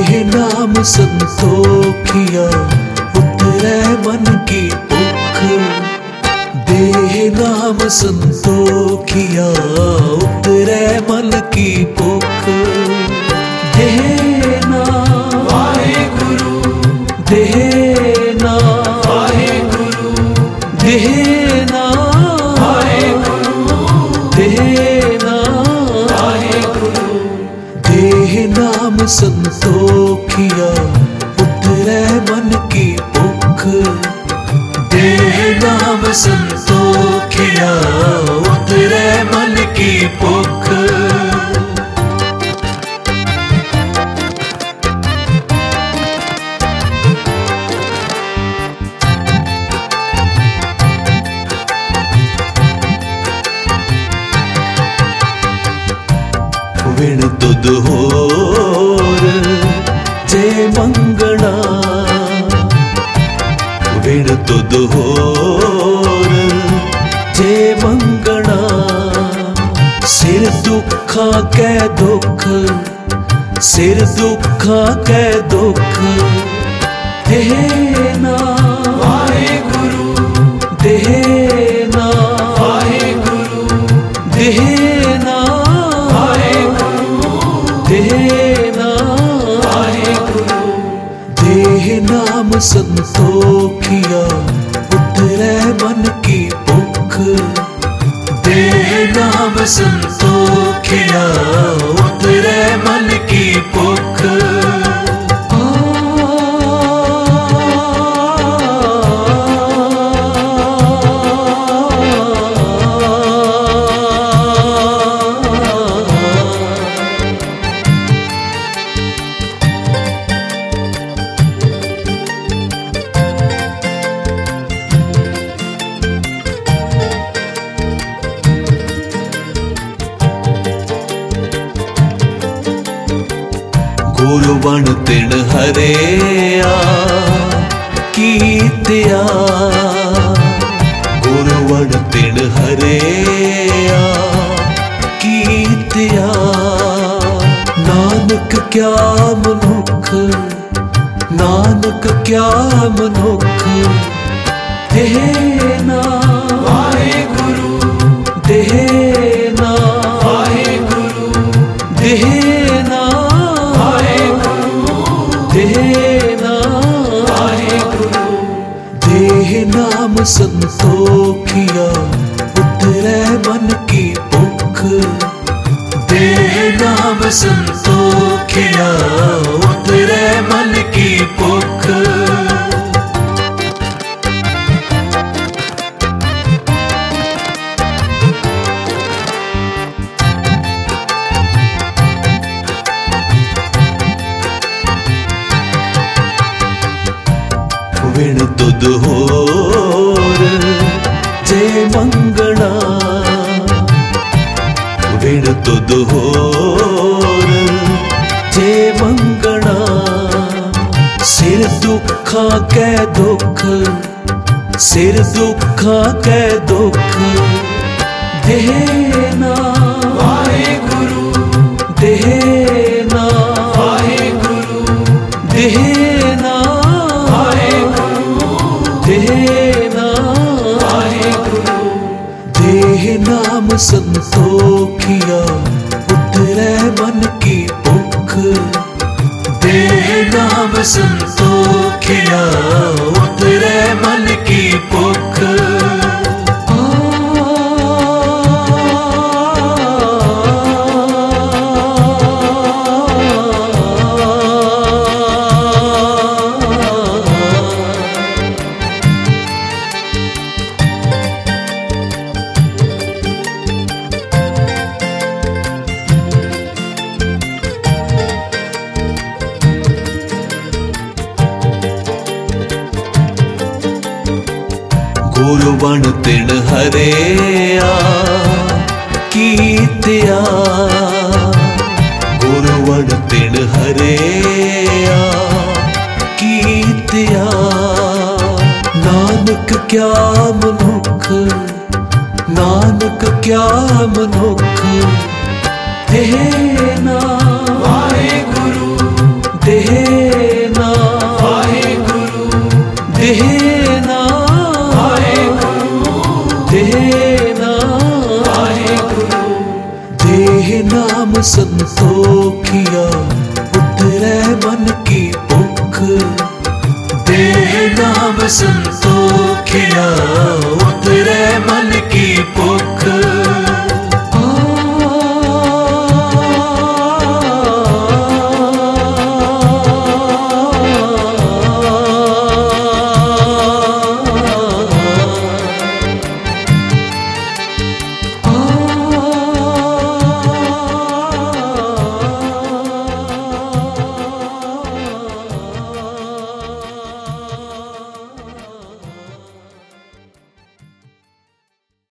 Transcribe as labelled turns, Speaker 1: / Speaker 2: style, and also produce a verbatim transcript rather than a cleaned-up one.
Speaker 1: देह नाम संतोखिया उतरै मन की भुख। देह नाम संतोखिया उतरै मन की भुख। देह नाम वाहेगुरु, देह नाम वाहेगुरु, देह नाम वाहेगुरु, देह नाम वाहेगुरु। देह नाम संतोखिया उतरै मन की भुख। देह नाम संतोखिया उतरै मन की भुख। विण तुद होर जे मंगना, विण तुद होर जे मंगना। सिर दुखा कै दुख, सिर दुखा कै दुख। देह नाम वाहेगुरु, देह नाम वाहेगुरु, देह नाम वाहेगुरु, देह नाम वाहेगुरु। देह नाम संतोखिया उतरै मन की भुख। देह नाम संतोखिया उतरै मन की भुख। गुरुबन तिन हरेया कीतिया, गुरुबन तिन हरेया कीतिया। नानक क्या मनुख, नानक क्या मनुख। देह नाम वाहेगुरु, देह नाम वाहेगुरु, देह नाम वाहेगुरु, देह नाम वाहेगुरु। देह नाम संतोखिया उतरै मन की भुख। देह नाम संतोखिया उतरै मन की भुख। विण तुद होर जे मंगना, विण तुद होर जे मंगना। सिर दुखा कै दुख, सिर दुखा कै दुख। देह नाम वाहेगुरु, देह नाम वाहेगुरु, देह नाम वाहेगुरु, देह नाम वाहेगुरु। देह नाम संतोखिया उतरै मन की भुख। देह नाम संतोखिया उतरै मन की भुख। गुरुबन तिन हरेया कीतिया, गुरुबन तिन हरेया कीतिया। नानक क्या मनुख, नानक क्या मनुख। देह नाम वाहेगुरु, देना वाहेगुरु, देना वाहेगुरु, देना वाहेगुरु। देह नाम संतोखिया उतरै मन की भुख, देह नाम संतोखिया